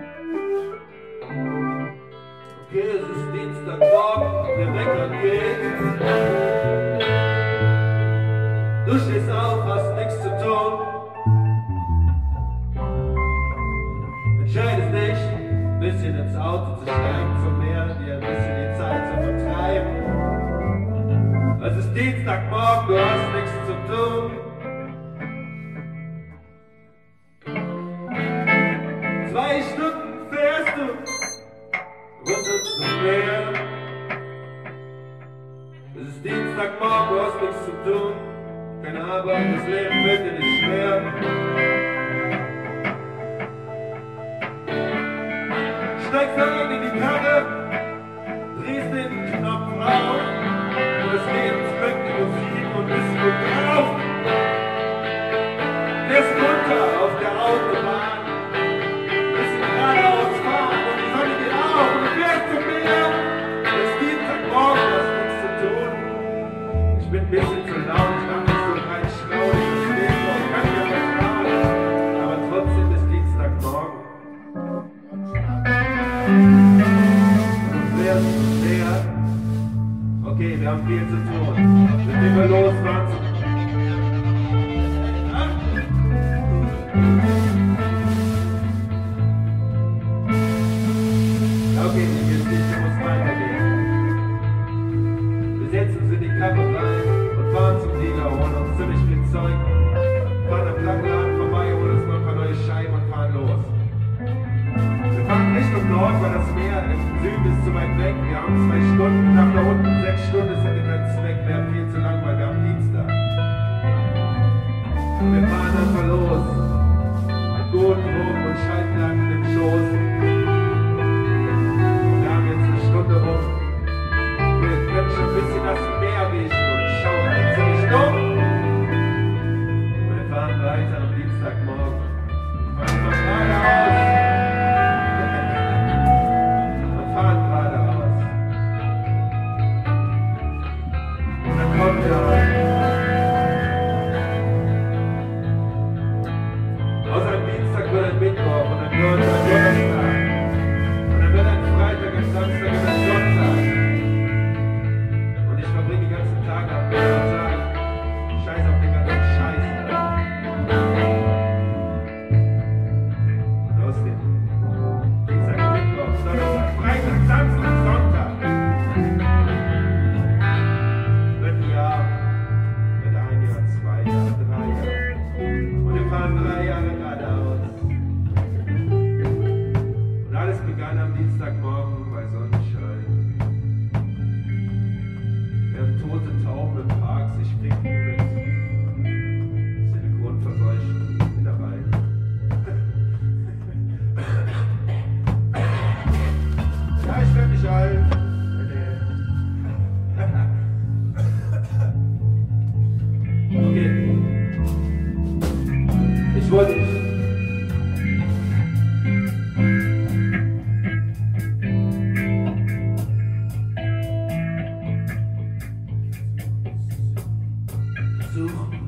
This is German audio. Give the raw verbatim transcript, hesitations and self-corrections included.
Okay, es ist Dienstagmorgen, der Wecker geht. Du stehst auf, hast nichts zu tun. Entscheidest dich, ein bisschen ins Auto zu steigen, zum Meer, dir ein bisschen die Zeit zu vertreiben. Es ist Dienstagmorgen, du hast nichts zu tun. Zwei Stunden fährst du runter zum Meer. Es ist Dienstagmorgen, du hast nichts zu tun. Keine Arbeit, das Leben wird dir nicht schwer. Steigst ein in die Karre, drehst den Knopf auf. Das Leben schmeckt die Musik und bist gut drauf. Fährst runter auf der Autobahn. Bisschen geradeaus fahren und die Sonne geht auf. Und du fährst zum Meer. Es ist Dienstagmorgen, du hast nichts zu tun. Ich bin ein bisschen zu laut, ich mach mich so rein schlau. Ich verstehe noch, ich kann dir vertrauen. Aber trotzdem ist Dienstagmorgen. Und fährst zum Meer. Okay, wir haben viel zu tun. Sind wir los, Franz? Okay, hier geht's nicht, du musst weitergehen. Wir setzen uns in die Karre rein und fahren zum Dealer, holen uns ziemlich viel Zeug, fahren am Plattenladen vorbei, holen uns noch ein paar neue Scheiben und fahren los. Wir fahren Richtung Nord, weil das Meer im Süden ist zu weit weg. Wir haben zwei Stunden, nach da unten sechs Stunden, das hätte keinen Zweck mehr, viel zu lang, weil wir am Dienstag. Und wir fahren einfach los. Mit guten Drogen und Schallplatten im Schoß. Wir haben jetzt eine Stunde rum. Wir können schon ein bisschen das Meer riechen und schauen halt ziemlich dumm. Und wir fahren weiter am Dienstagmorgen. Wir fahren einfach geradeaus. Am Dienstagmorgen bei Sonnenschein. Während tote Tauben im Park sich ficken mit silikonverseuchten Innereien. Ja, ich werd nicht alt. Okay. Ich wollte nicht. So.